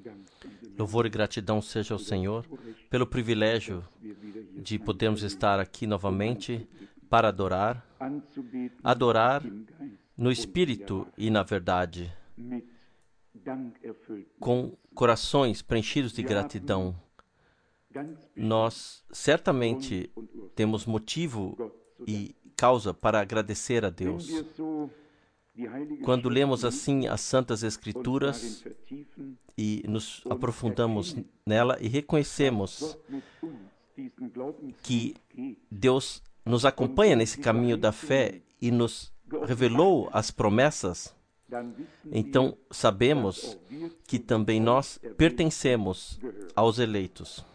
Louvor e gratidão seja ao Senhor pelo privilégio de podermos estar aqui novamente para adorar no Espírito e na verdade, com corações preenchidos de gratidão. Nós certamente temos motivo e causa para agradecer a Deus. Quando lemos assim as Santas Escrituras e nos aprofundamos nela e reconhecemos que Deus nos acompanha nesse caminho da fé e nos revelou as promessas, então sabemos que também nós pertencemos aos eleitos.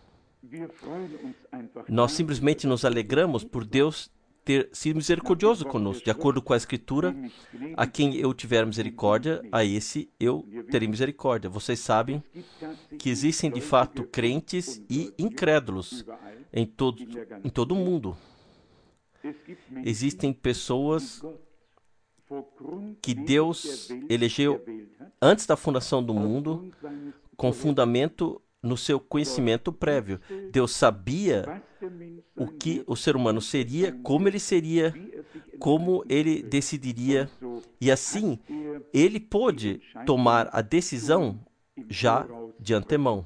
Nós simplesmente nos alegramos por Deus ter sido misericordioso conosco, de acordo com a Escritura. A quem eu tiver misericórdia, a esse eu terei misericórdia. Vocês sabem que existem de fato crentes e incrédulos em todo o mundo. Existem pessoas que Deus elegeu antes da fundação do mundo, com fundamento no seu conhecimento prévio. Deus sabia o que o ser humano seria, como ele decidiria, e assim ele pôde tomar a decisão já de antemão.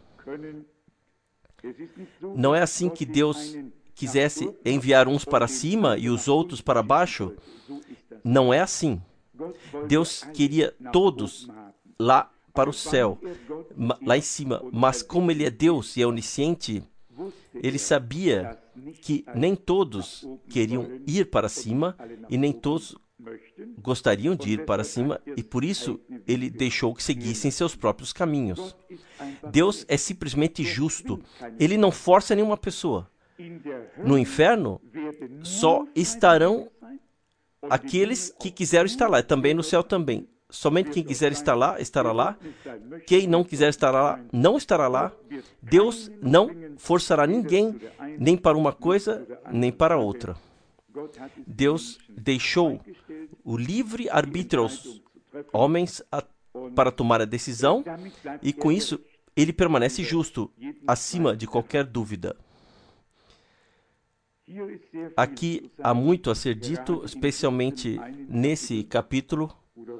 Não é assim que Deus quisesse enviar uns para cima e os outros para baixo. Não é assim. Deus queria todos lá para o céu, lá em cima, mas como Ele é Deus e é onisciente, Ele sabia que nem todos queriam ir para cima e nem todos gostariam de ir para cima, e por isso Ele deixou que seguissem seus próprios caminhos. Deus é simplesmente justo. Ele não força nenhuma pessoa. No inferno, só estarão aqueles que quiseram estar lá, também no céu também. Somente quem quiser estar lá, estará lá. Quem não quiser estar lá, não estará lá. Deus não forçará ninguém, nem para uma coisa, nem para outra. Deus deixou o livre arbítrio aos homens para tomar a decisão, e com isso ele permanece justo, acima de qualquer dúvida. Aqui há muito a ser dito, especialmente nesse capítulo.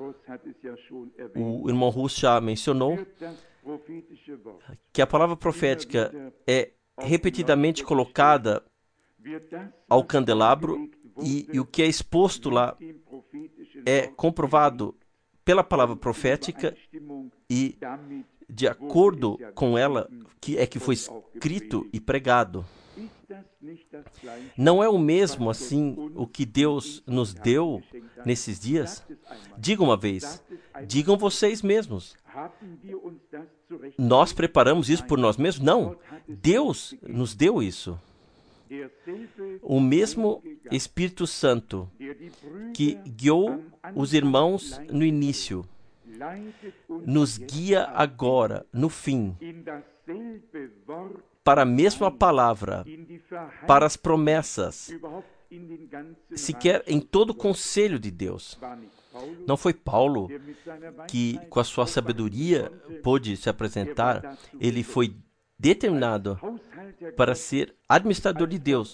O irmão Russo já mencionou que a palavra profética é repetidamente colocada ao candelabro, e o que é exposto lá é comprovado pela palavra profética, e de acordo com ela que foi escrito e pregado. Não é o mesmo assim o que Deus nos deu nesses dias? Diga uma vez, digam vocês mesmos. Nós preparamos isso por nós mesmos? Não, Deus nos deu isso. O mesmo Espírito Santo que guiou os irmãos no início, nos guia agora, no fim, para a mesma palavra, para as promessas, sequer em todo o conselho de Deus. Não foi Paulo que, com a sua sabedoria, pôde se apresentar. Ele foi determinado para ser administrador de Deus,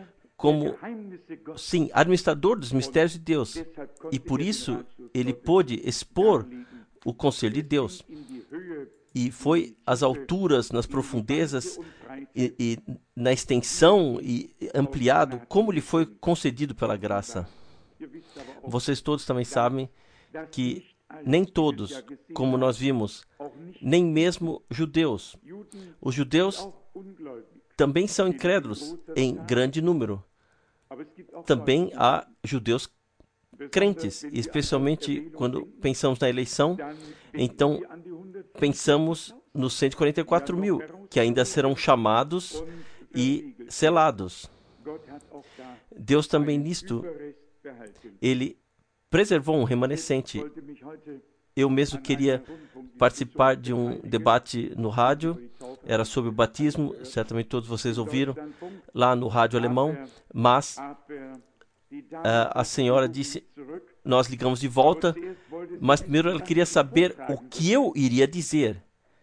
administrador dos mistérios de Deus. E por isso ele pôde expor o conselho de Deus. E foi às alturas, nas profundezas e na extensão e ampliado, como lhe foi concedido pela graça. Vocês todos também sabem que nem todos, como nós vimos, nem mesmo judeus. Os judeus também são incrédulos em grande número. Também há judeus crentes, especialmente quando pensamos na eleição. Então, pensamos nos 144 mil, que ainda serão chamados e selados. Deus também nisto, Ele preservou um remanescente. Eu mesmo queria participar de um debate no rádio, era sobre o batismo, certamente todos vocês ouviram, lá no rádio alemão, mas a senhora disse, nós ligamos de volta, mas primeiro ela queria saber o que eu iria dizer.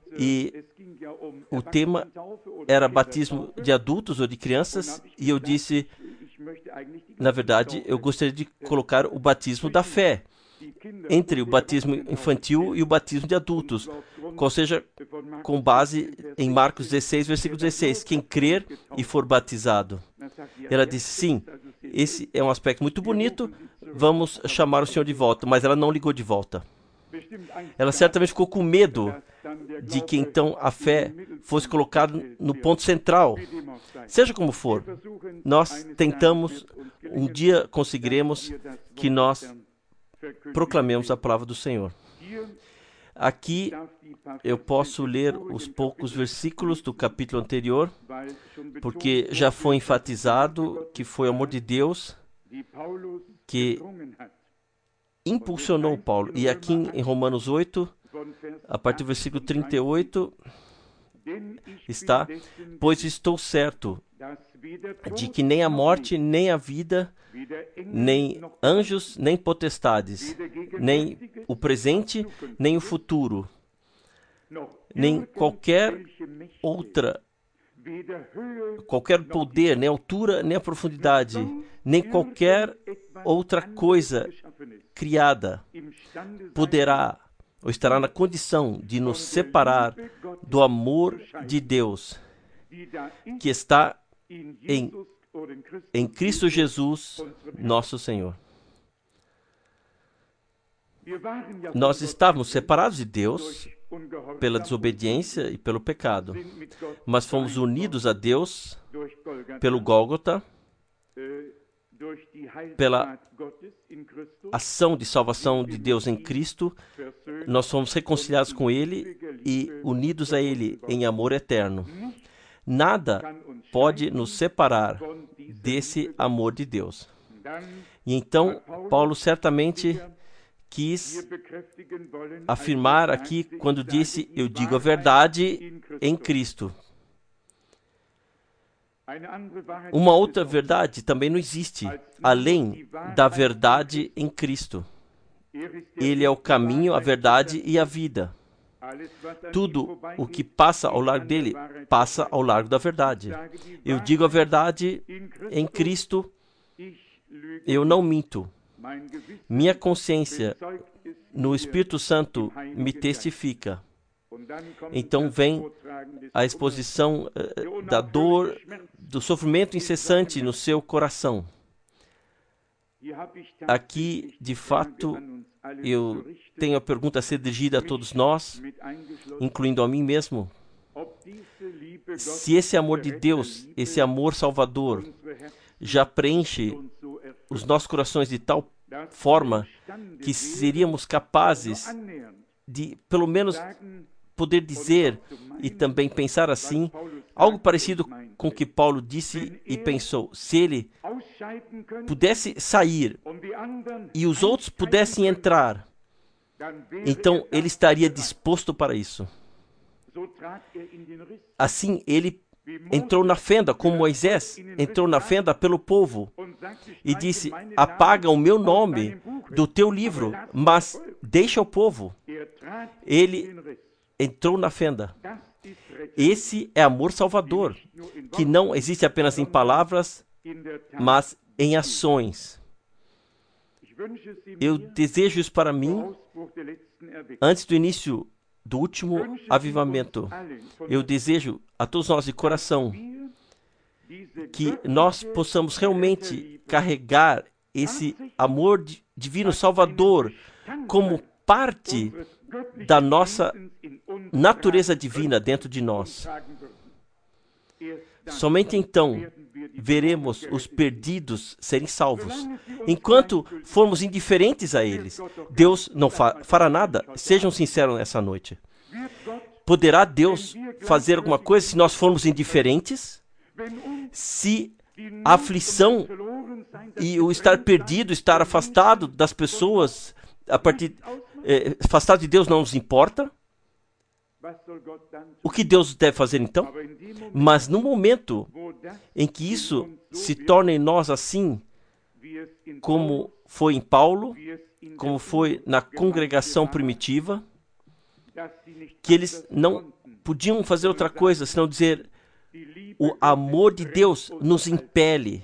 E o tema era batismo de adultos ou de crianças, e eu disse, na verdade, eu gostaria de colocar o batismo da fé entre o batismo infantil e o batismo de adultos, qual seja com base em Marcos 16, versículo 16, quem crer e for batizado. Ela disse, sim, esse é um aspecto muito bonito, vamos chamar o Senhor de volta, mas ela não ligou de volta. Ela certamente ficou com medo de que então a fé fosse colocada no ponto central. Seja como for, nós tentamos, um dia conseguiremos que nós proclamemos a palavra do Senhor. Aqui eu posso ler os poucos versículos do capítulo anterior, porque já foi enfatizado que foi o amor de Deus que impulsionou Paulo. E aqui em Romanos 8, a partir do versículo 38, está: pois estou certo de que nem a morte, nem a vida, nem anjos, nem potestades, nem o presente, nem o futuro, nem qualquer poder, nem altura, nem a profundidade, nem qualquer outra coisa criada poderá ou estará na condição de nos separar do amor de Deus que está em Cristo Jesus, nosso Senhor. Nós estávamos separados de Deus pela desobediência e pelo pecado, mas fomos unidos a Deus pelo Gólgota, pela ação de salvação de Deus em Cristo. Nós fomos reconciliados com Ele e unidos a Ele em amor eterno. Nada pode nos separar desse amor de Deus. E então, Paulo certamente quis afirmar aqui quando disse, eu digo a verdade em Cristo. Uma outra verdade também não existe, além da verdade em Cristo. Ele é o caminho, a verdade e a vida. Tudo o que passa ao largo dele, passa ao largo da verdade. Eu digo a verdade em Cristo, eu não minto. Minha consciência no Espírito Santo me testifica. Então vem a exposição da dor, do sofrimento incessante no seu coração. Aqui, de fato, eu tenho a pergunta a ser dirigida a todos nós, incluindo a mim mesmo. Se esse amor de Deus, esse amor salvador, já preenche os nossos corações de tal forma que seríamos capazes de, pelo menos, poder dizer e também pensar assim, algo parecido com o que Paulo disse e pensou. Se ele pudesse sair e os outros pudessem entrar, então ele estaria disposto para isso. Assim, ele entrou na fenda, como Moisés entrou na fenda pelo povo e disse, apaga o meu nome do teu livro, mas deixa o povo. Ele entrou na fenda. Esse é amor salvador, que não existe apenas em palavras, mas em ações. Eu desejo isso para mim antes do início do último avivamento. Eu desejo a todos nós de coração que nós possamos realmente carregar esse amor divino salvador como parte da nossa natureza divina dentro de nós. Somente então veremos os perdidos serem salvos. Enquanto formos indiferentes a eles, Deus não fará nada. Sejam sinceros nessa noite. Poderá Deus fazer alguma coisa se nós formos indiferentes? Se a aflição e o estar perdido, estar afastado das pessoas, afastado de Deus não nos importa? O que Deus deve fazer então? Mas no momento em que isso se torna em nós assim, como foi em Paulo, como foi na congregação primitiva, que eles não podiam fazer outra coisa, senão dizer: o amor de Deus nos impele.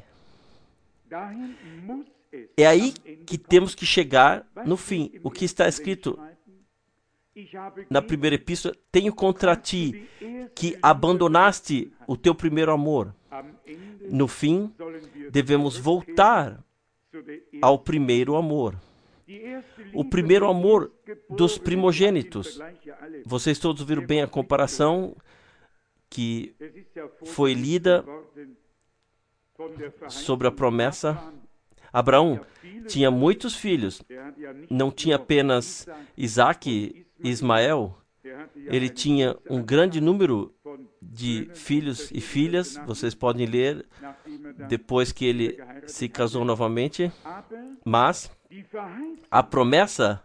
É aí que temos que chegar no fim. O que está escrito na primeira epístola: tenho contra ti que abandonaste o teu primeiro amor. No fim, devemos voltar ao primeiro amor. O primeiro amor dos primogênitos. Vocês todos viram bem a comparação que foi lida sobre a promessa. Abraão tinha muitos filhos. Não tinha apenas Isaac e Ismael. Ele tinha um grande número de filhos e filhas. Vocês podem ler depois que ele se casou novamente. Mas a promessa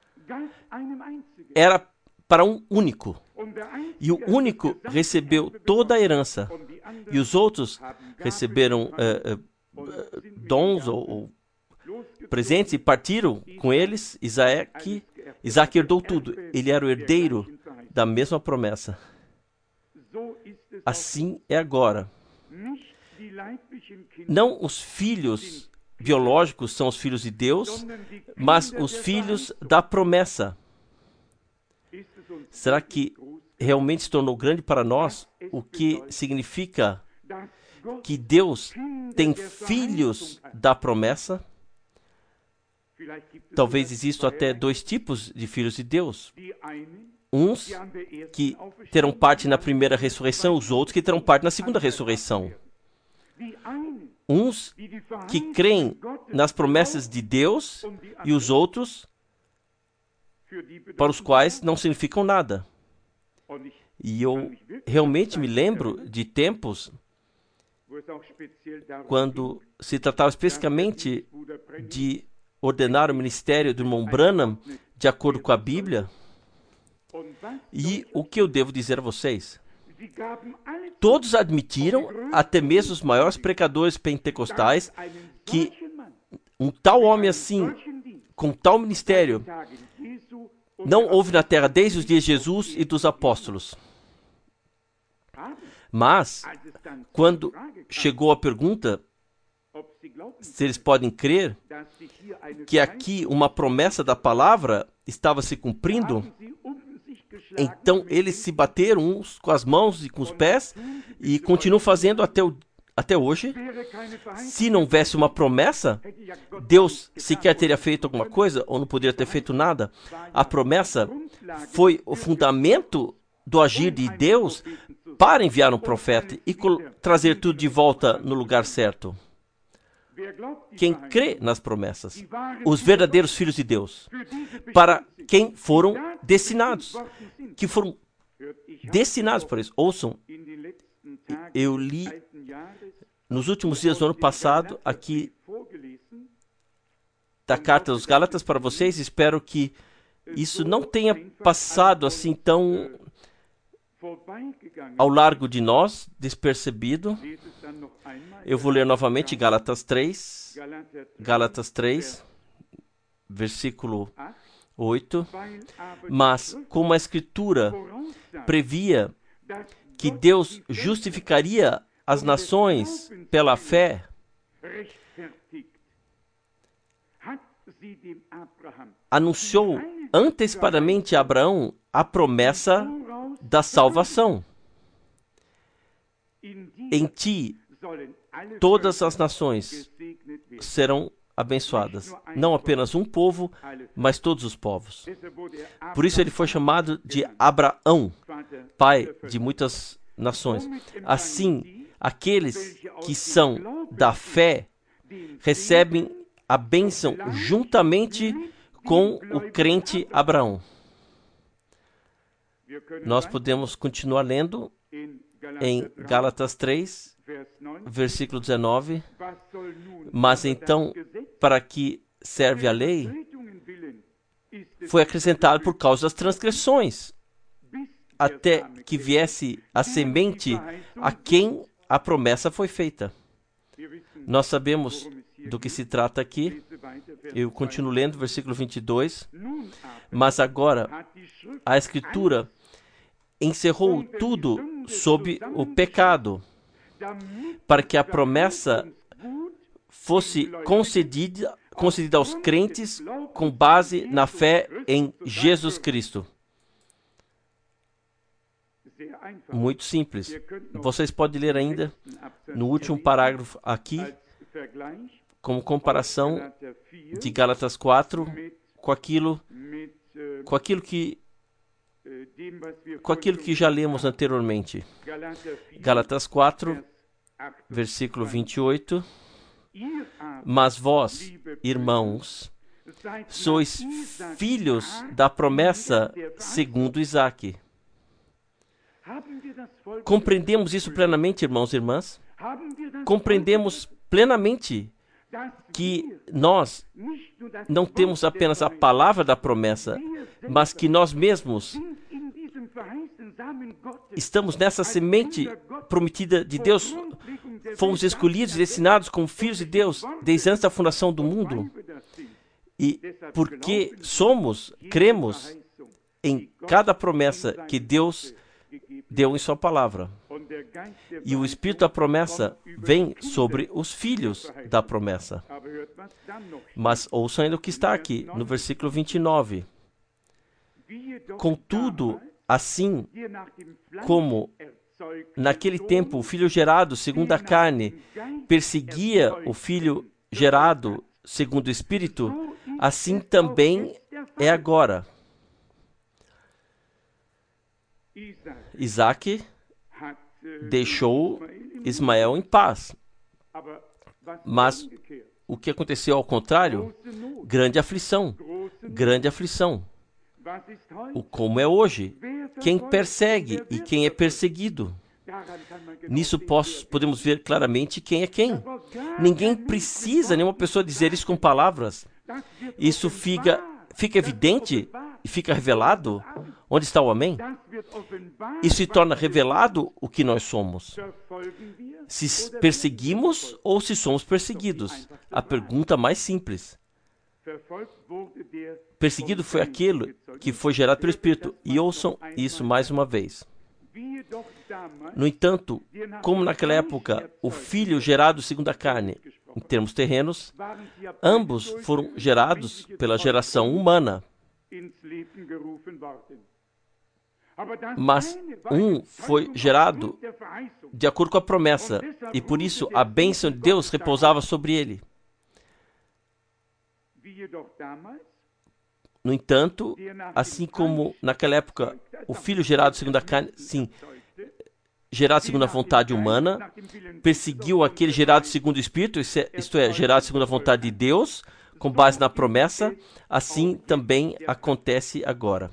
era para um único. E o único recebeu toda a herança. E os outros receberam dons ou presentes e partiram com eles. Isaac herdou tudo. Ele era o herdeiro da mesma promessa. Assim é agora. Não os filhos biológicos são os filhos de Deus, mas os filhos da promessa. Será que realmente se tornou grande para nós? O que significa que Deus tem filhos da promessa? Talvez existam até dois tipos de filhos de Deus. Uns que terão parte na primeira ressurreição, os outros que terão parte na segunda ressurreição. Uns que creem nas promessas de Deus e os outros para os quais não significam nada. E eu realmente me lembro de tempos quando se tratava especificamente de ordenar o ministério do irmão Branham de acordo com a Bíblia. E o que eu devo dizer a vocês? Todos admitiram, até mesmo os maiores pregadores pentecostais, que um tal homem assim, com tal ministério, não houve na terra desde os dias de Jesus e dos apóstolos. Mas, quando chegou a pergunta se eles podem crer que aqui uma promessa da palavra estava se cumprindo, então eles se bateram uns com as mãos e com os pés e continuam fazendo até hoje. Se não houvesse uma promessa, Deus sequer teria feito alguma coisa ou não poderia ter feito nada. A promessa foi o fundamento do agir de Deus para enviar um profeta e trazer tudo de volta no lugar certo. Quem crê nas promessas, os verdadeiros filhos de Deus, para quem foram destinados, que foram destinados para isso. Ouçam, eu li nos últimos dias do ano passado aqui da carta aos Gálatas para vocês. Espero que isso não tenha passado assim tão ao largo de nós, despercebido. Eu vou ler novamente Gálatas 3, versículo 8. Mas, como a Escritura previa que Deus justificaria as nações pela fé, anunciou antecipadamente a Abraão a promessa da salvação. Em ti, todas as nações serão abençoadas. Não apenas um povo, mas todos os povos. Por isso ele foi chamado de Abraão, pai de muitas nações. Assim, aqueles que são da fé recebem a bênção juntamente com o crente Abraão. Nós podemos continuar lendo em Gálatas 3, versículo 19. Mas então, para que serve a lei? Foi acrescentado por causa das transgressões, até que viesse a semente a quem a promessa foi feita. Nós sabemos do que se trata aqui. Eu continuo lendo, versículo 22. Mas agora, a Escritura encerrou tudo sob o pecado, para que a promessa fosse concedida aos crentes com base na fé em Jesus Cristo. Muito simples. Vocês podem ler ainda no último parágrafo aqui, como comparação de Gálatas 4 com aquilo que já lemos anteriormente. Gálatas 4, versículo 28. Mas vós, irmãos, sois filhos da promessa segundo Isaque. Compreendemos isso plenamente, irmãos e irmãs? Compreendemos plenamente que nós não temos apenas a palavra da promessa, mas que nós mesmos estamos nessa semente prometida de Deus. Fomos escolhidos e destinados como filhos de Deus desde antes da fundação do mundo. E porque cremos em cada promessa que Deus deu em sua palavra. E o Espírito da promessa vem sobre os filhos da promessa. Mas ouçam ainda o que está aqui, no versículo 29. Contudo, assim como naquele tempo o filho gerado segundo a carne perseguia o filho gerado segundo o Espírito, assim também é agora. Isaque deixou Ismael em paz. Mas o que aconteceu ao contrário? Grande aflição. Grande aflição. Como é hoje? Quem persegue e quem é perseguido? Nisso podemos ver claramente quem é quem. Ninguém precisa, nenhuma pessoa dizer isso com palavras. Isso fica evidente e fica revelado. Onde está o amém? Isso se torna revelado o que nós somos. Se perseguimos ou se somos perseguidos. A pergunta mais simples. Perseguido foi aquele que foi gerado pelo Espírito. E ouçam isso mais uma vez. No entanto, como naquela época o filho gerado segundo a carne, em termos terrenos, ambos foram gerados pela geração humana. Mas um foi gerado de acordo com a promessa, e por isso a bênção de Deus repousava sobre ele. No entanto, assim como naquela época o filho gerado segundo a carne, sim, gerado segundo a vontade humana, perseguiu aquele gerado segundo o Espírito, isto é, gerado segundo a vontade de Deus, com base na promessa, assim também acontece agora.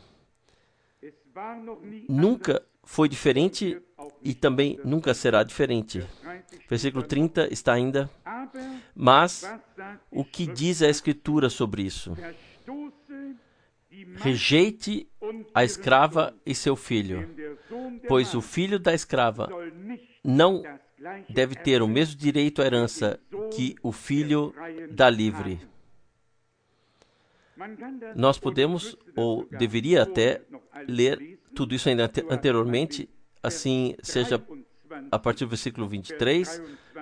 Nunca foi diferente e também nunca será diferente. Versículo 30 está ainda. Mas o que diz a Escritura sobre isso? Rejeite a escrava e seu filho, pois o filho da escrava não deve ter o mesmo direito à herança que o filho da livre. Nós podemos, ou deveria até, ler tudo isso ainda anteriormente, assim seja a partir do versículo 23,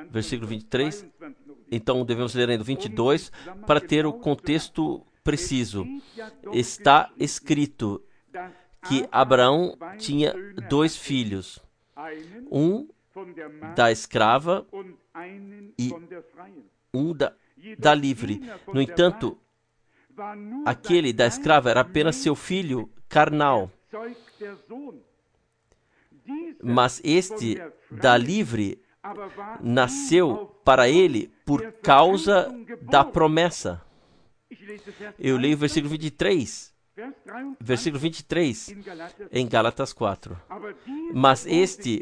então devemos ler ainda o 22, para ter o contexto preciso. Está escrito que Abraão tinha 2 filhos, um da escrava e um da livre. No entanto, aquele da escrava era apenas seu filho carnal. Mas este da livre nasceu para ele por causa da promessa. Eu leio o versículo 23. Versículo 23 em Gálatas 4. Mas este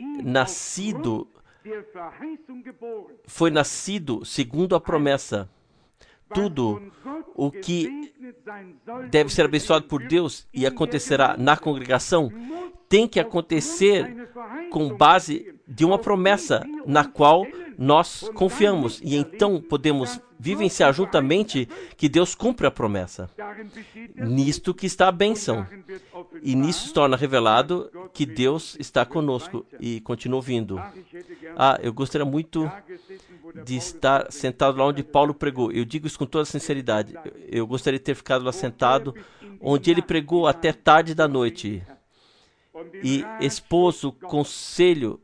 foi nascido segundo a promessa. Tudo o que deve ser abençoado por Deus e acontecerá na congregação tem que acontecer com base de uma promessa na qual nós confiamos e então podemos vivenciar juntamente que Deus cumpre a promessa. Nisto que está a bênção. E nisso se torna revelado que Deus está conosco e continua vindo. Eu gostaria muito de estar sentado lá onde Paulo pregou. Eu digo isso com toda sinceridade. Eu gostaria de ter ficado lá sentado onde ele pregou até tarde da noite e expôs o conselho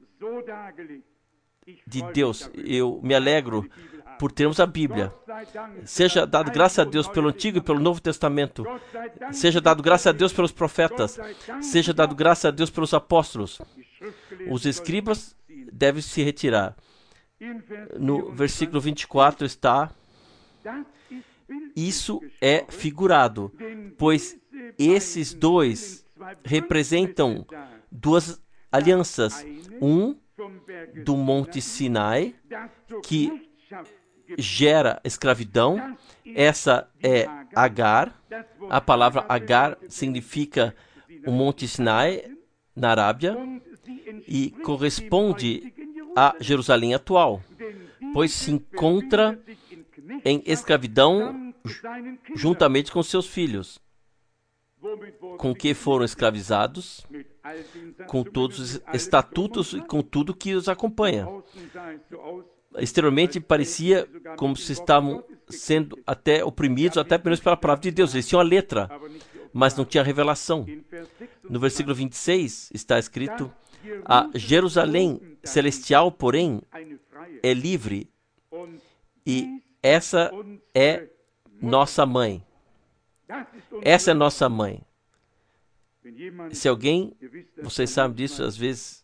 de Deus. Eu me alegro por termos a Bíblia. Seja dado graça a Deus pelo Antigo e pelo Novo Testamento. Seja dado graça a Deus pelos profetas. Seja dado graça a Deus pelos apóstolos. Os escribas devem se retirar. No versículo 24 está: isso é figurado, pois esses dois representam duas alianças. Um do Monte Sinai, que gera escravidão. Essa é Agar. A palavra Agar significa o Monte Sinai na Arábia e corresponde a Jerusalém atual, pois se encontra em escravidão juntamente com seus filhos. Com que foram escravizados? Com todos os estatutos e com tudo que os acompanha. Exteriormente parecia como se estavam sendo até oprimidos, até menos pela palavra de Deus. Eles tinham a letra, mas não tinha revelação. No versículo 26 está escrito: a Jerusalém celestial, porém, é livre, e essa é nossa mãe. Essa é nossa mãe. Se alguém, vocês sabem disso, às vezes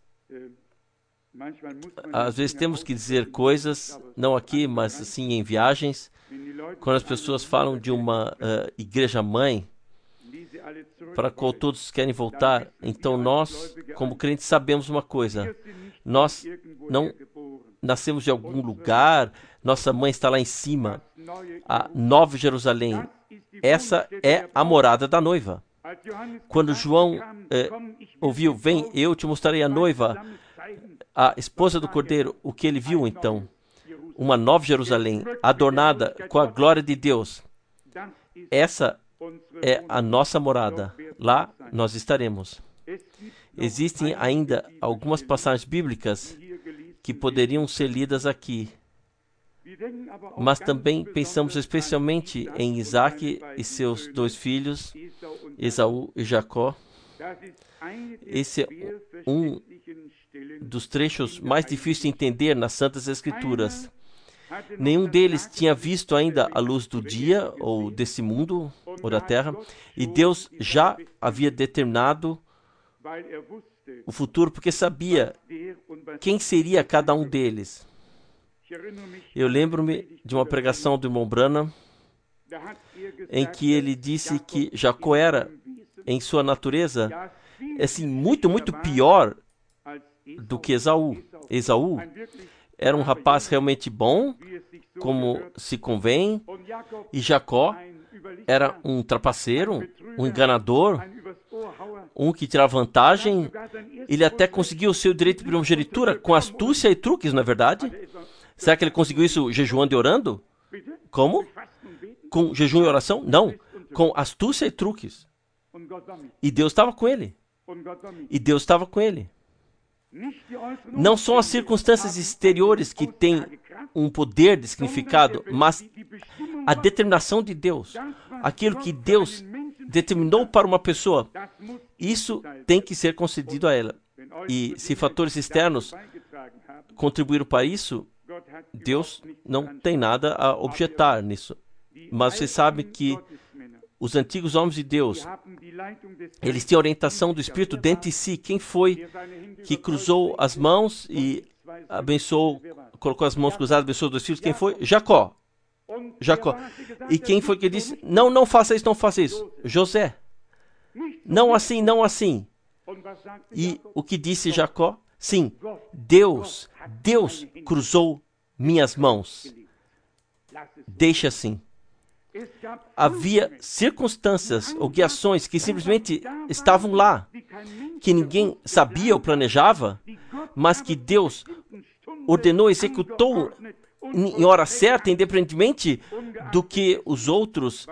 temos que dizer coisas, não aqui, mas assim em viagens, quando as pessoas falam de uma igreja mãe, para a qual todos querem voltar. Então nós, como crentes, sabemos uma coisa: nós não nascemos de algum lugar, nossa mãe está lá em cima, a Nova Jerusalém. Essa é a morada da noiva. Quando João ouviu: vem, eu te mostrarei a noiva, a esposa do Cordeiro, o que ele viu então? Uma Nova Jerusalém, adornada com a glória de Deus. Essa é a nossa morada. Lá nós estaremos. Existem ainda algumas passagens bíblicas que poderiam ser lidas aqui, mas também pensamos especialmente em Isaac e seus dois filhos, Esaú e Jacó. Esse é um dos trechos mais difíceis de entender nas Santas Escrituras. Nenhum deles tinha visto ainda a luz do dia, ou desse mundo, ou da terra, e Deus já havia determinado o futuro, porque sabia quem seria cada um deles. Eu lembro-me de uma pregação do irmão Branham, em que ele disse que Jacó era, em sua natureza, assim, muito, muito pior do que Esaú. Esaú era um rapaz realmente bom, como se convém, e Jacó era um trapaceiro, um enganador, um que tirava vantagem. Ele até conseguiu o seu direito de primogenitura com astúcia e truques, não é verdade? Será que ele conseguiu isso jejuando e orando? Como? Com jejum e oração? Não, com astúcia e truques. E Deus estava com ele. E Deus estava com ele. Não são as circunstâncias exteriores que têm um poder de significado, mas a determinação de Deus. Aquilo que Deus determinou para uma pessoa, isso tem que ser concedido a ela. E se fatores externos contribuíram para isso, Deus não tem nada a objetar nisso. Mas você sabe que os antigos homens de Deus, eles tinham a orientação do Espírito dentro de si. Quem foi que cruzou as mãos e abençoou, colocou as mãos cruzadas, abençoou dois filhos? Quem foi? Jacó. Jacó. E quem foi que disse: não, não faça isso, não faça isso? José. Não assim, não assim. E o que disse Jacó? Sim, Deus cruzou minhas mãos. Deixa assim. Havia circunstâncias ou guiações que simplesmente estavam lá, que ninguém sabia ou planejava, mas que Deus ordenou, executou em hora certa, independentemente do que os outros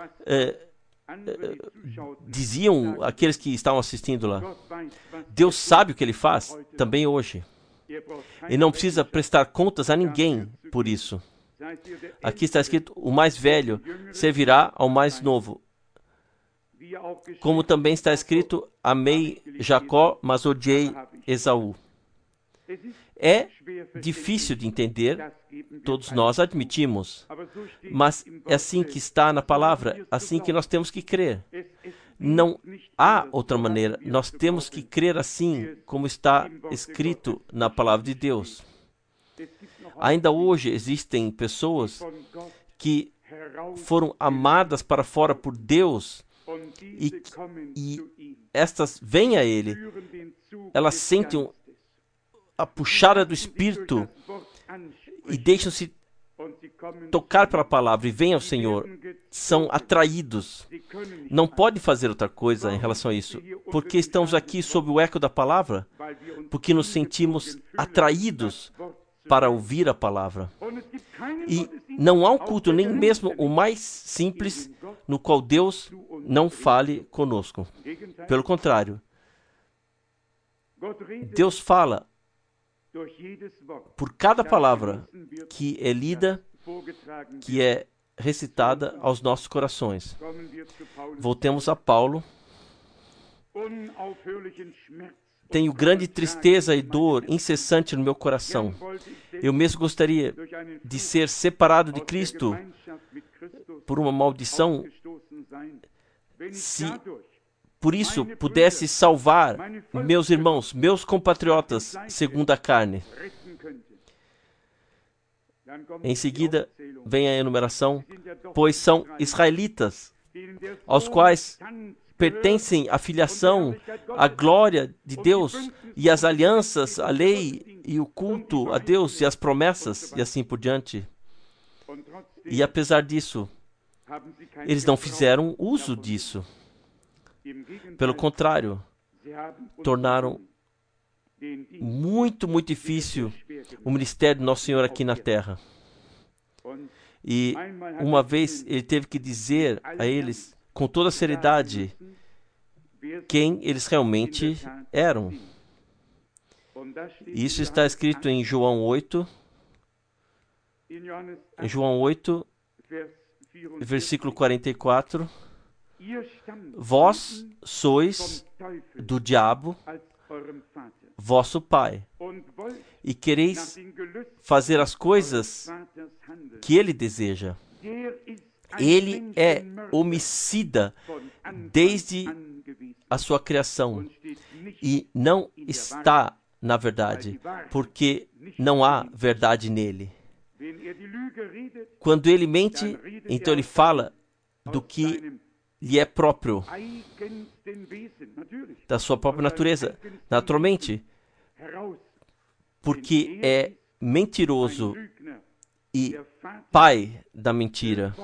diziam, aqueles que estavam assistindo lá. Deus sabe o que Ele faz também hoje. E não precisa prestar contas a ninguém por isso. Aqui está escrito, o mais velho servirá ao mais novo. Como também está escrito, amei Jacó, mas odiei Esaú. É difícil de entender, todos nós admitimos, mas é assim que está na palavra, assim que nós temos que crer. Não há outra maneira, nós temos que crer assim como está escrito na palavra de Deus. Ainda hoje existem pessoas que foram amadas para fora por Deus e estas vêm a Ele, elas sentem a puxada do Espírito e deixam-se tocar pela palavra e vêm ao Senhor, são atraídos. Não pode fazer outra coisa em relação a isso, porque estamos aqui sob o eco da palavra, porque nos sentimos atraídos para ouvir a palavra. E não há um culto, nem mesmo o mais simples, no qual Deus não fale conosco. Pelo contrário, Deus fala por cada palavra que é lida, que é recitada aos nossos corações. Voltemos a Paulo. Tenho grande tristeza e dor incessante no meu coração. Eu mesmo gostaria de ser separado de Cristo por uma maldição, se por isso pudesse salvar meus irmãos, meus compatriotas, segundo a carne. Em seguida, vem a enumeração, pois são israelitas, aos quais pertencem a filiação, a glória de Deus e as alianças, a lei e o culto a Deus e as promessas e assim por diante. E apesar disso, eles não fizeram uso disso. Pelo contrário, tornaram muito, muito difícil o ministério do Nosso Senhor aqui na terra. E uma vez ele teve que dizer a eles, com toda seriedade, quem eles realmente eram. Isso está escrito em João 8, versículo 44. Vós sois do diabo, vosso pai, e quereis fazer as coisas que ele deseja. Ele é homicida desde a sua criação e não está na verdade, porque não há verdade nele. Quando ele mente, então ele fala do que lhe é próprio, da sua própria natureza, naturalmente, porque é mentiroso e pai da mentira.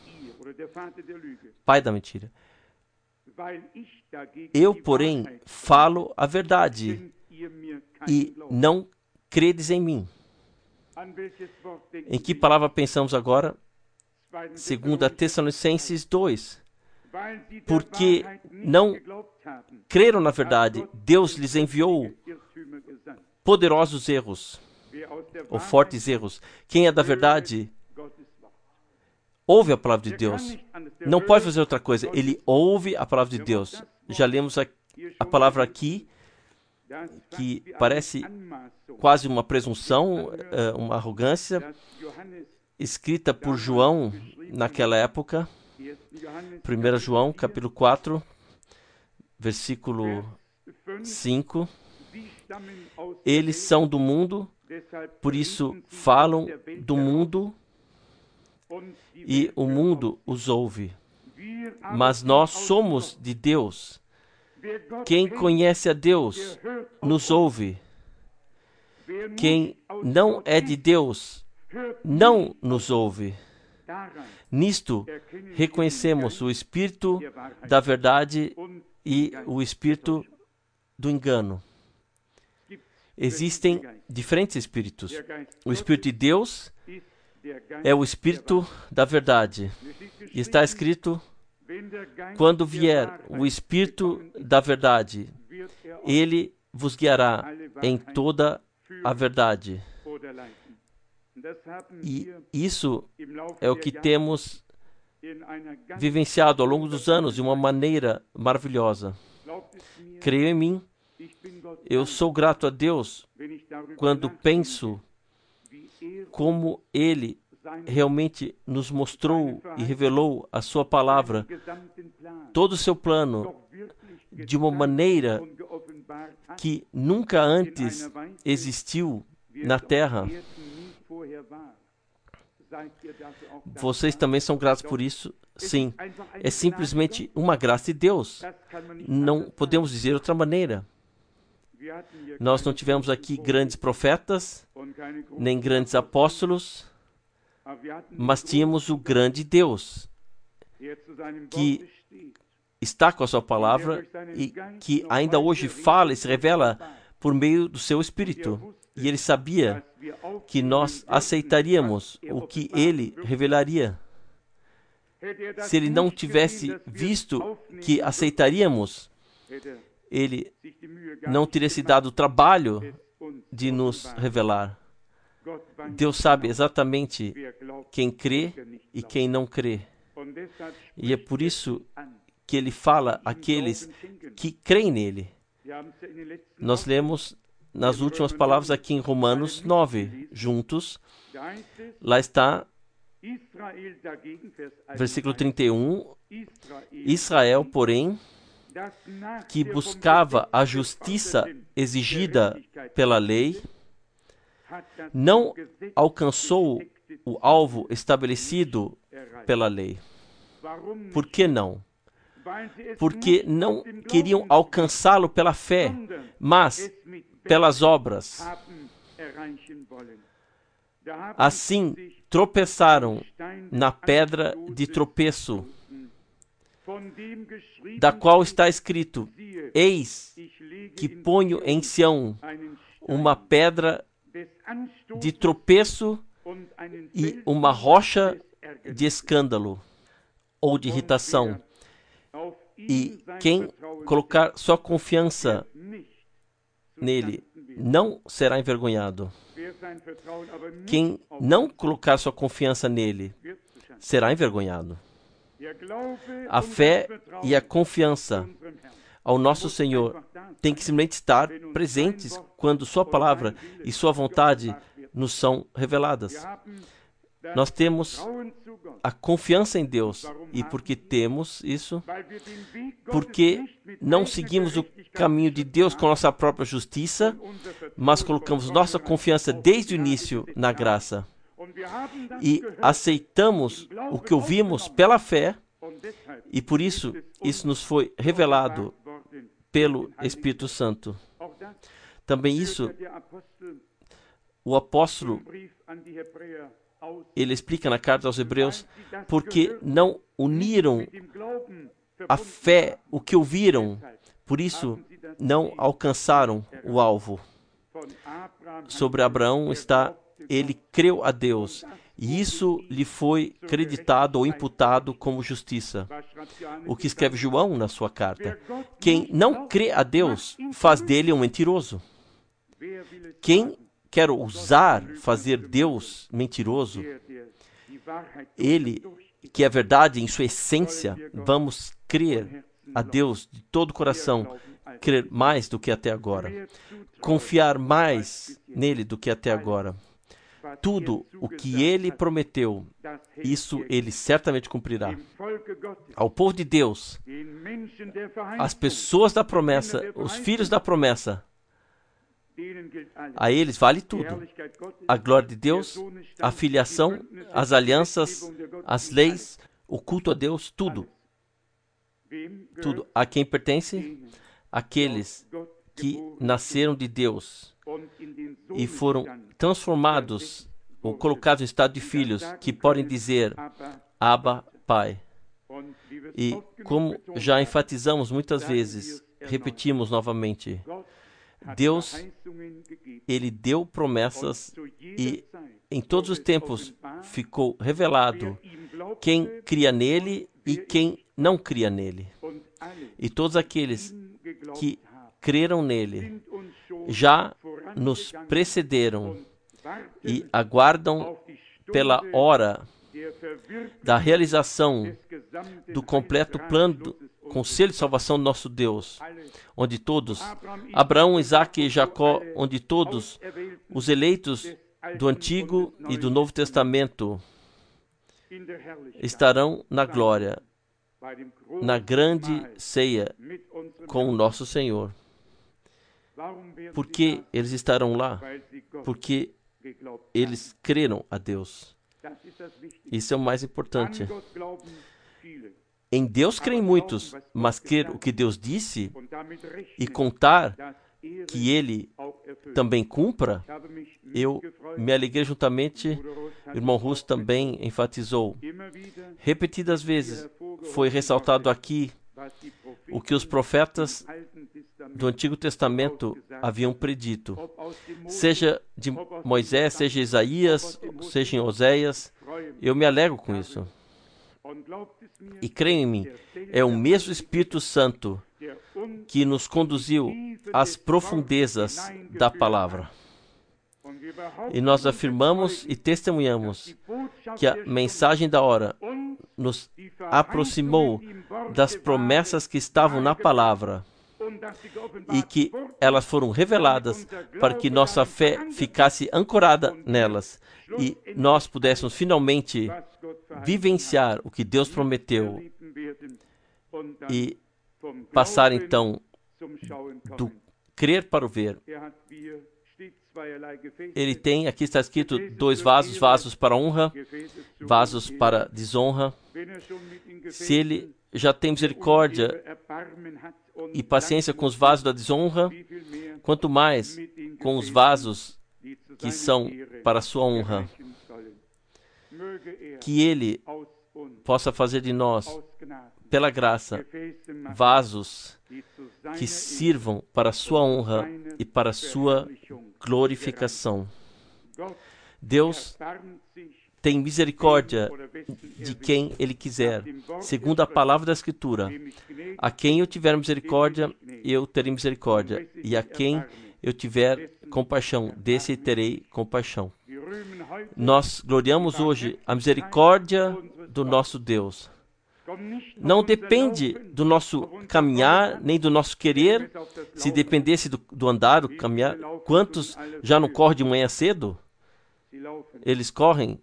Pai da mentira. Eu, porém, falo a verdade e não credes em mim. Em que palavra pensamos agora? 2 Tessalonicenses 2. Porque não creram na verdade, Deus lhes enviou poderosos erros, ou fortes erros. Quem é da verdade, ouve a palavra de Deus. Não pode fazer outra coisa, ele ouve a palavra de Deus. Já lemos a palavra aqui, que parece quase uma presunção, uma arrogância, escrita por João naquela época. 1 João, capítulo 4, versículo 5. Eles são do mundo, por isso falam do mundo, e o mundo os ouve. Mas nós somos de Deus. Quem conhece a Deus nos ouve. Quem não é de Deus não nos ouve. Nisto reconhecemos o espírito da verdade e o espírito do engano. Existem diferentes espíritos. O Espírito de Deus é o Espírito da verdade. E está escrito: quando vier o Espírito da verdade, ele vos guiará em toda a verdade. E isso é o que temos vivenciado ao longo dos anos de uma maneira maravilhosa. Creio em mim, eu sou grato a Deus quando penso como Ele realmente nos mostrou e revelou a sua palavra, todo o seu plano, de uma maneira que nunca antes existiu na Terra. Vocês também são gratos por isso? Sim. É simplesmente uma graça de Deus. Não podemos dizer de outra maneira. Nós não tivemos aqui grandes profetas, nem grandes apóstolos, mas tínhamos o grande Deus, que está com a sua palavra e que ainda hoje fala e se revela por meio do seu Espírito. E ele sabia que nós aceitaríamos o que ele revelaria. Se ele não tivesse visto que aceitaríamos, ele não teria se dado o trabalho de nos revelar. Deus sabe exatamente quem crê e quem não crê. E é por isso que ele fala àqueles que creem nele. Nós lemos nas últimas palavras aqui em Romanos 9, juntos. Lá está, versículo 31. Israel, porém, que buscava a justiça exigida pela lei, não alcançou o alvo estabelecido pela lei. Por que não? Porque não queriam alcançá-lo pela fé, mas pelas obras. Assim, tropeçaram na pedra de tropeço, da qual está escrito: eis que ponho em Sião uma pedra de tropeço e uma rocha de escândalo ou de irritação. E quem colocar sua confiança nele não será envergonhado. Quem não colocar sua confiança nele será envergonhado. A fé e a confiança ao nosso Senhor tem que simplesmente estar presentes quando sua palavra e sua vontade nos são reveladas. Nós temos a confiança em Deus. E porque temos isso? Porque não seguimos o caminho de Deus com nossa própria justiça, mas colocamos nossa confiança desde o início na graça. E aceitamos o que ouvimos pela fé, e por isso, isso nos foi revelado pelo Espírito Santo. Também isso, o apóstolo, ele explica na carta aos Hebreus, porque não uniram a fé, o que ouviram, por isso não alcançaram o alvo. Sobre Abraão está: ele creu a Deus, e isso lhe foi creditado ou imputado como justiça. O que escreve João na sua carta: quem não crê a Deus faz dele um mentiroso. Quem quer ousar fazer Deus mentiroso, ele, que é verdade em sua essência, vamos crer a Deus de todo o coração, crer mais do que até agora, confiar mais nele do que até agora. Tudo o que ele prometeu, isso ele certamente cumprirá. Ao povo de Deus, as pessoas da promessa, os filhos da promessa, a eles vale tudo. A glória de Deus, a filiação, as alianças, as leis, o culto a Deus, tudo. Tudo. A quem pertence? Aqueles que nasceram de Deus e foram transformados ou colocados em estado de filhos, que podem dizer: Abba, Pai. E como já enfatizamos muitas vezes, repetimos novamente: Deus, Ele deu promessas e em todos os tempos ficou revelado quem cria nele e quem não cria nele. E todos aqueles que creram nele já nos precederam e aguardam pela hora da realização do completo plano do conselho de salvação do nosso Deus, onde todos, Abraão, Isaque e Jacó, onde todos os eleitos do Antigo e do Novo Testamento estarão na glória, na grande ceia com o nosso Senhor. Por que eles estarão lá? Porque eles creram a Deus. Isso é o mais importante. Em Deus creem muitos, mas crer o que Deus disse e contar que Ele também cumpra, eu me alegrei juntamente, o irmão Russo também enfatizou. Repetidas vezes foi ressaltado aqui o que os profetas do Antigo Testamento haviam predito. Seja de Moisés, seja Isaías, seja em Oséias, eu me alegro com isso. E creio em mim, é o mesmo Espírito Santo que nos conduziu às profundezas da palavra. E nós afirmamos e testemunhamos que a mensagem da hora nos aproximou das promessas que estavam na palavra e que elas foram reveladas para que nossa fé ficasse ancorada nelas e nós pudéssemos finalmente vivenciar o que Deus prometeu e passar então do crer para o ver. Ele tem, aqui está escrito, 2 vasos, vasos para honra, vasos para desonra. Se ele já tem misericórdia e paciência com os vasos da desonra, quanto mais com os vasos que são para a sua honra. Que Ele possa fazer de nós, pela graça, vasos que sirvam para a sua honra e para a sua glorificação. Deus tem misericórdia de quem Ele quiser, segundo a palavra da Escritura. A quem eu tiver misericórdia, eu terei misericórdia, e a quem eu tiver compaixão, desse terei compaixão. Nós gloriamos hoje a misericórdia do nosso Deus. Não depende do nosso caminhar, nem do nosso querer. Se dependesse do andar, do caminhar, quantos já não correm de manhã cedo? Eles correm,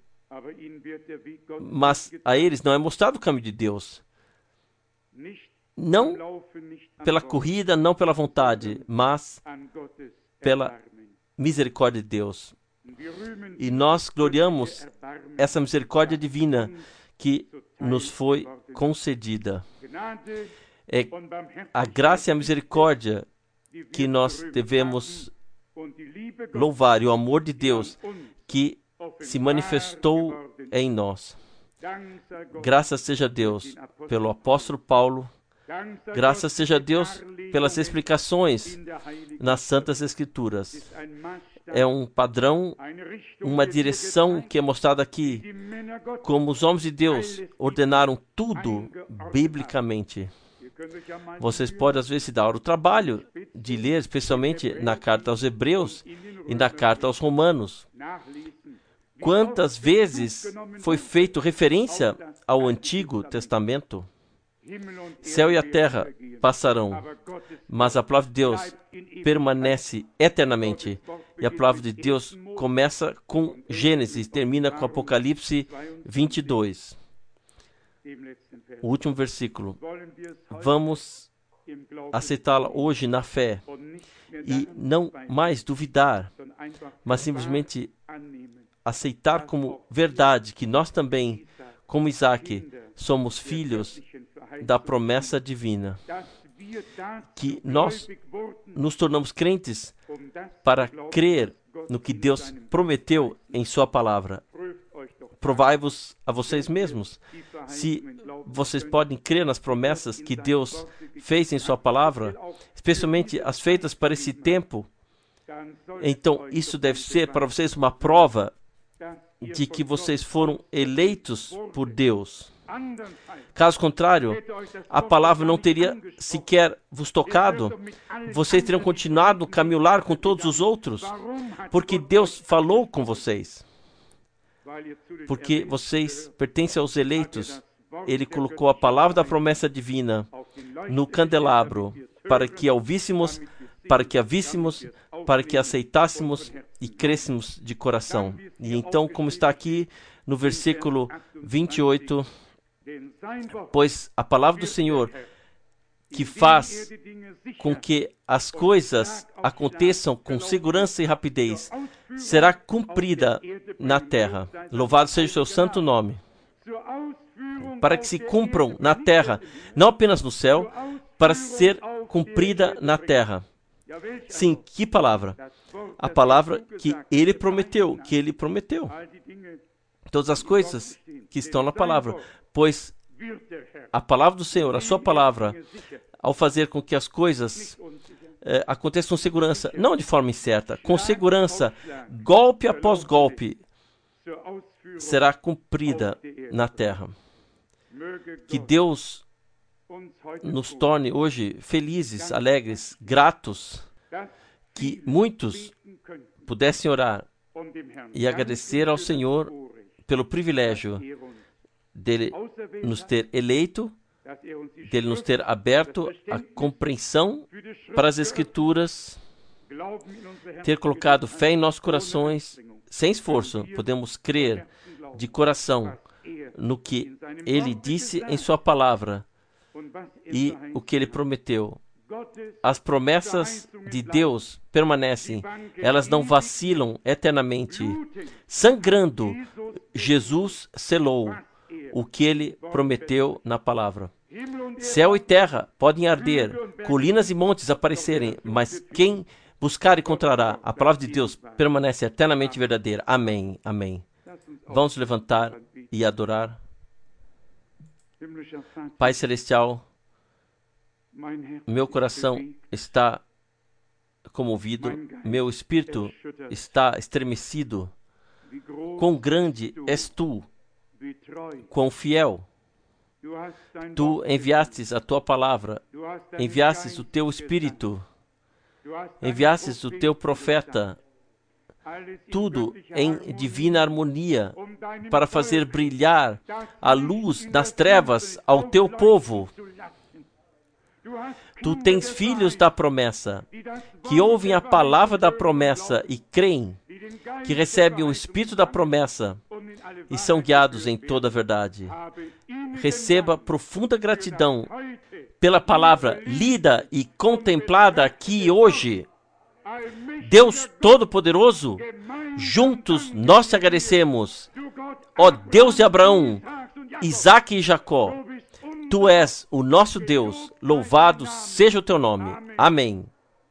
mas a eles não é mostrado o caminho de Deus. Não pela corrida, não pela vontade, mas pela misericórdia de Deus. E nós gloriamos essa misericórdia divina que nos foi concedida. É a graça e a misericórdia que nós devemos louvar, e o amor de Deus que se manifestou em nós. Graças seja a Deus pelo apóstolo Paulo, graças seja a Deus pelas explicações nas Santas Escrituras. É um padrão, uma direção que é mostrada aqui, como os homens de Deus ordenaram tudo biblicamente. Vocês podem, às vezes, se dar o trabalho de ler, especialmente na carta aos Hebreus e na carta aos Romanos. Quantas vezes foi feito referência ao Antigo Testamento? Céu e a terra passarão, mas a palavra de Deus permanece eternamente. E a palavra de Deus começa com Gênesis, termina com Apocalipse 22. O último versículo. Vamos aceitá-la hoje na fé e não mais duvidar, mas simplesmente aceitar como verdade que nós também, como Isaque, somos filhos da promessa divina, que nós nos tornamos crentes para crer no que Deus prometeu em sua palavra. Provai-vos a vocês mesmos se vocês podem crer nas promessas que Deus fez em sua palavra, especialmente as feitas para esse tempo, então isso deve ser para vocês uma prova de que vocês foram eleitos por Deus. Caso contrário, a palavra não teria sequer vos tocado. Vocês teriam continuado no caminho largo com todos os outros, porque Deus falou com vocês. Porque vocês pertencem aos eleitos. Ele colocou a palavra da promessa divina no candelabro para que a ouvíssemos, para que a víssemos, para que a aceitássemos e crescêssemos de coração. E então, como está aqui no versículo 28, pois a palavra do Senhor, que faz com que as coisas aconteçam com segurança e rapidez, será cumprida na terra. Louvado seja o seu santo nome. Para que se cumpram na terra, não apenas no céu, para ser cumprida na terra. Sim, que palavra? A palavra que Ele prometeu, Todas as coisas que estão na palavra, pois a palavra do Senhor, a sua palavra, ao fazer com que as coisas aconteçam com segurança, não de forma incerta, com segurança, golpe após golpe, será cumprida na terra. Que Deus nos torne hoje felizes, alegres, gratos, que muitos pudessem orar e agradecer ao Senhor pelo privilégio dele nos ter eleito, dele nos ter aberto a compreensão para as Escrituras, ter colocado fé em nossos corações, sem esforço. Podemos crer de coração no que Ele disse em sua palavra e o que Ele prometeu. As promessas de Deus permanecem, elas não vacilam eternamente. Sangrando, Jesus selou o que Ele prometeu na palavra. Céu e terra podem arder, colinas e montes aparecerem, mas quem buscar encontrará. A palavra de Deus permanece eternamente verdadeira. Amém, amém. Vamos levantar e adorar. Pai Celestial, meu coração está comovido, meu espírito está estremecido. Quão grande és Tu, quão fiel. Tu enviastes a Tua palavra, enviastes o Teu Espírito, enviastes o Teu profeta, tudo em divina harmonia, para fazer brilhar a luz nas trevas ao Teu povo. Tu tens filhos da promessa, que ouvem a palavra da promessa e creem, que recebem o Espírito da promessa e são guiados em toda a verdade. Receba profunda gratidão pela palavra lida e contemplada aqui hoje. Deus Todo-Poderoso, juntos nós te agradecemos. Ó Deus de Abraão, Isaque e Jacó, Tu és o nosso Deus, louvado seja o Teu nome. Amém.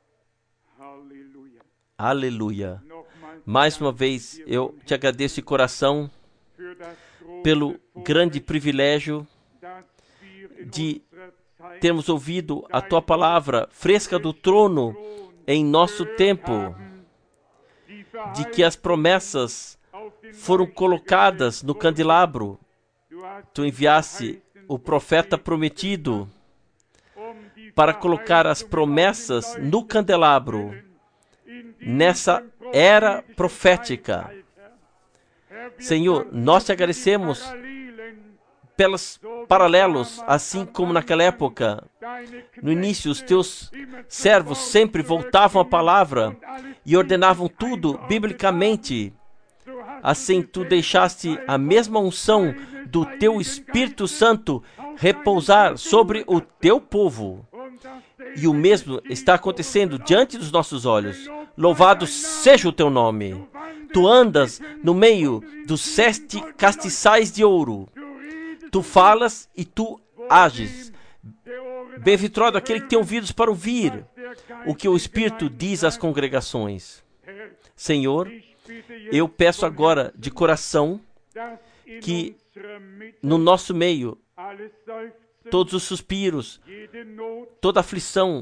Aleluia. Mais uma vez, eu te agradeço de coração pelo grande privilégio de termos ouvido a Tua palavra fresca do trono em nosso tempo, de que as promessas foram colocadas no candelabro. Tu enviaste o profeta prometido para colocar as promessas no candelabro nessa era profética. Senhor, nós te agradecemos pelos paralelos, assim como naquela época, no início, os teus servos sempre voltavam à palavra e ordenavam tudo biblicamente. Assim, tu deixaste a mesma unção do teu Espírito Santo repousar sobre o teu povo. E o mesmo está acontecendo diante dos nossos olhos. Louvado seja o teu nome. Tu andas no meio dos 7 castiçais de ouro. Tu falas e tu ages. Bem-aventurado aquele que tem ouvidos para ouvir o que o Espírito diz às congregações. Senhor, eu peço agora de coração que no nosso meio todos os suspiros, toda aflição,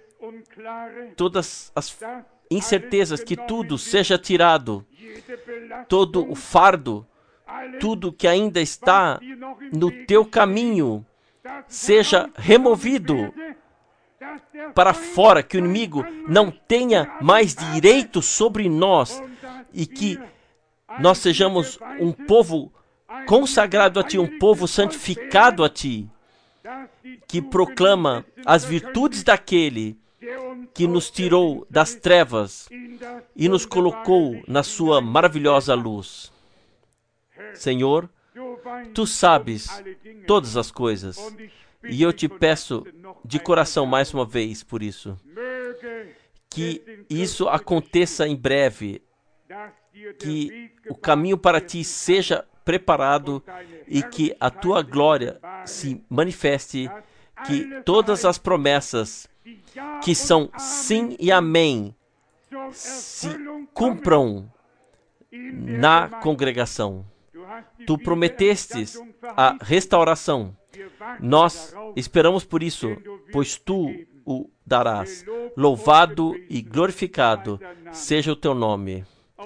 todas as incertezas, que tudo seja tirado, todo o fardo, tudo que ainda está no teu caminho, seja removido para fora, que o inimigo não tenha mais direito sobre nós, e que nós sejamos um povo consagrado a Ti, um povo santificado a Ti, que proclama as virtudes daquele que nos tirou das trevas e nos colocou na sua maravilhosa luz. Senhor, Tu sabes todas as coisas, e eu te peço de coração mais uma vez por isso, que isso aconteça em breve, que o caminho para Ti seja preparado e que a Tua glória se manifeste, que todas as promessas que são sim e amém se cumpram na congregação. Tu prometestes a restauração. Nós esperamos por isso, pois Tu o darás. Louvado e glorificado seja o Teu nome.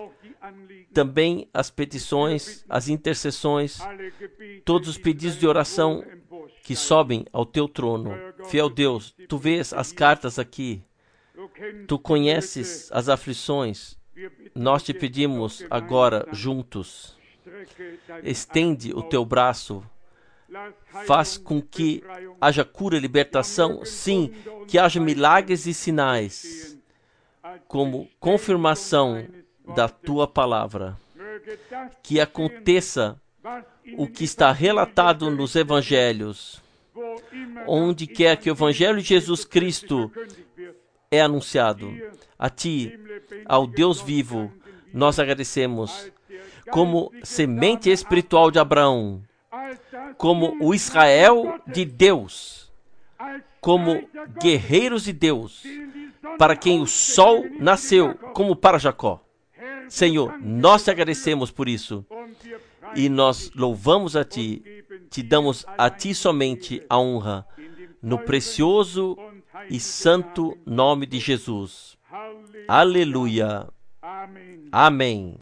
Também as petições, as intercessões, todos os pedidos de oração que sobem ao Teu trono. Fiel Deus, Tu vês as cartas aqui. Tu conheces as aflições. Nós te pedimos agora juntos. Estende o Teu braço. Faz com que haja cura e libertação. Sim, que haja milagres e sinais como confirmação da Tua palavra. Que aconteça o que está relatado nos evangelhos. Onde quer que o evangelho de Jesus Cristo é anunciado, a Ti, ao Deus vivo, nós agradecemos. Como semente espiritual de Abraão, como o Israel de Deus, como guerreiros de Deus, para quem o sol nasceu, como para Jacó. Senhor, nós te agradecemos por isso, e nós louvamos a Ti, te damos a Ti somente a honra, no precioso e santo nome de Jesus. Aleluia. Amém.